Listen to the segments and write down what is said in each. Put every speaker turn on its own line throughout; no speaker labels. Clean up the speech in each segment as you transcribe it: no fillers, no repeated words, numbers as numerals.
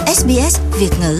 SBS Việt ngữ.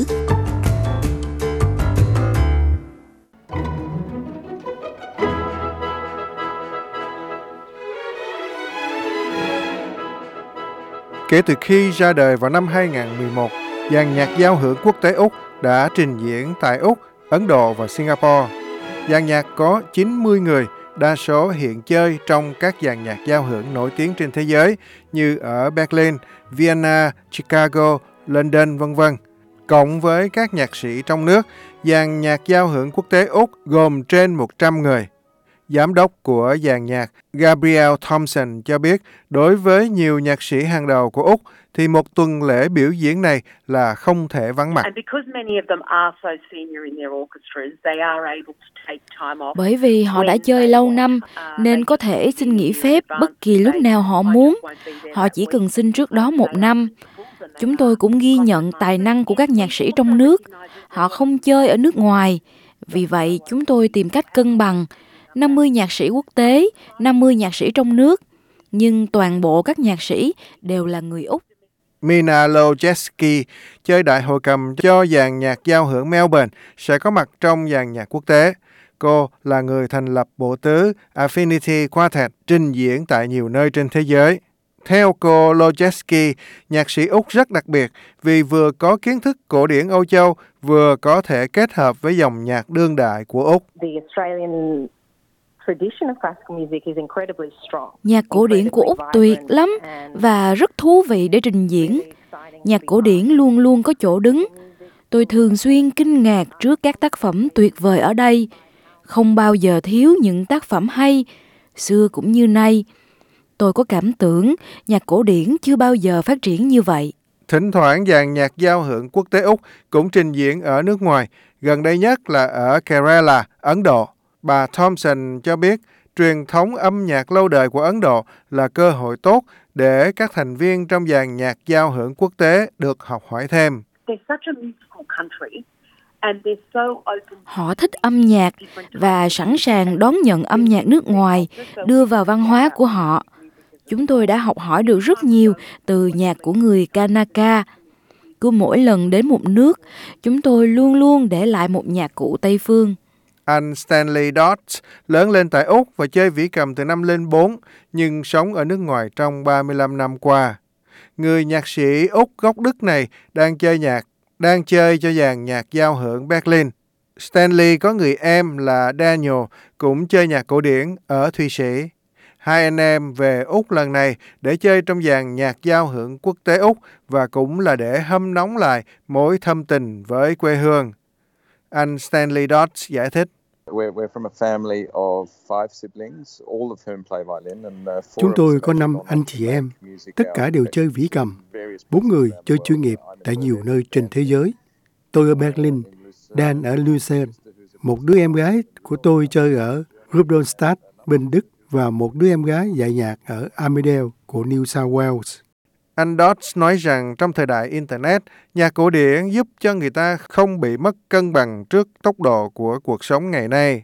Kể từ khi ra đời vào năm 2011, dàn nhạc giao hưởng quốc tế Úc đã trình diễn tại Úc, Ấn Độ và Singapore. Dàn nhạc có 90 người, đa số hiện chơi trong các dàn nhạc giao hưởng nổi tiếng trên thế giới như ở Berlin, Vienna, Chicago, London, v.v. Cộng với các nhạc sĩ trong nước, dàn nhạc giao hưởng quốc tế Úc gồm trên 100 người. Giám đốc của dàn nhạc Gabriel Thompson cho biết đối với nhiều nhạc sĩ hàng đầu của Úc thì một tuần lễ biểu diễn này là không thể vắng mặt.
Bởi vì họ đã chơi lâu năm nên có thể xin nghỉ phép bất kỳ lúc nào họ muốn. Họ chỉ cần xin trước đó 1 năm. Chúng tôi cũng ghi nhận tài năng của các nhạc sĩ trong nước. Họ không chơi ở nước ngoài. Vì vậy chúng tôi tìm cách cân bằng 50 nhạc sĩ quốc tế, 50 nhạc sĩ trong nước, nhưng toàn bộ các nhạc sĩ đều là người Úc.
Mina Lojeski, chơi đại hội cầm cho dàn nhạc giao hưởng Melbourne, sẽ có mặt trong dàn nhạc quốc tế. Cô là người thành lập bộ tứ Affinity Quartet, trình diễn tại nhiều nơi trên thế giới. Theo cô Lojeski, nhạc sĩ Úc rất đặc biệt vì vừa có kiến thức cổ điển Âu Châu, vừa có thể kết hợp với dòng nhạc đương đại của Úc.
Nhạc cổ điển của Úc tuyệt lắm và rất thú vị để trình diễn. Nhạc cổ điển luôn luôn có chỗ đứng. Tôi thường xuyên kinh ngạc trước các tác phẩm tuyệt vời ở đây. Không bao giờ thiếu những tác phẩm hay, xưa cũng như nay. Tôi có cảm tưởng nhạc cổ điển chưa bao giờ phát triển như vậy.
Thỉnh thoảng dàn nhạc giao hưởng quốc tế Úc cũng trình diễn ở nước ngoài, gần đây nhất là ở Kerala, Ấn Độ. Bà Thompson cho biết truyền thống âm nhạc lâu đời của Ấn Độ là cơ hội tốt để các thành viên trong dàn nhạc giao hưởng quốc tế được học hỏi thêm.
Họ thích âm nhạc và sẵn sàng đón nhận âm nhạc nước ngoài, đưa vào văn hóa của họ. Chúng tôi đã học hỏi được rất nhiều từ nhạc của người Kanaka. Cứ mỗi lần đến một nước, chúng tôi luôn luôn để lại một nhạc cụ Tây phương.
Anh Stanley Dodds lớn lên tại Úc và chơi vĩ cầm từ năm lên 4, nhưng sống ở nước ngoài trong 35 năm qua. Người nhạc sĩ Úc gốc Đức này đang chơi cho dàn nhạc giao hưởng Berlin. Stanley có người em là Daniel, cũng chơi nhạc cổ điển ở Thụy Sĩ. Hai anh em về Úc lần này để chơi trong dàn nhạc giao hưởng quốc tế Úc và cũng là để hâm nóng lại mối thâm tình với quê hương. Anh Stanley Dodds giải thích.
Chúng tôi có 5 anh chị em, tất cả đều chơi vĩ cầm. 4 người chơi chuyên nghiệp tại nhiều nơi trên thế giới. Tôi ở Berlin, Dan ở Lucerne. Một đứa em gái của tôi chơi ở Rudolstadt bên Đức và một đứa em gái dạy nhạc ở Armidale của New South Wales.
Anh Dodds nói rằng trong thời đại Internet, nhạc cổ điển giúp cho người ta không bị mất cân bằng trước tốc độ của cuộc sống ngày nay.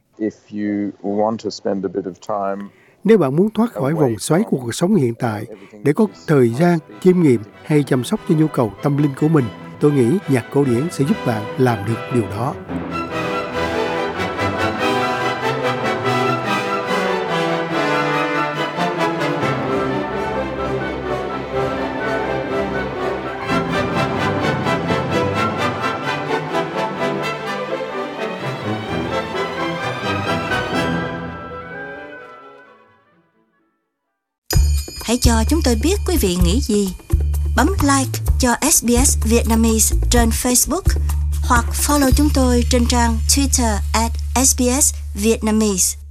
Nếu bạn muốn thoát khỏi vòng xoáy của cuộc sống hiện tại để có thời gian chiêm nghiệm hay chăm sóc cho nhu cầu tâm linh của mình, tôi nghĩ nhạc cổ điển sẽ giúp bạn làm được điều đó.
Hãy cho chúng tôi biết quý vị nghĩ gì. Bấm like cho SBS Vietnamese trên Facebook hoặc follow chúng tôi trên trang Twitter @SBS Vietnamese.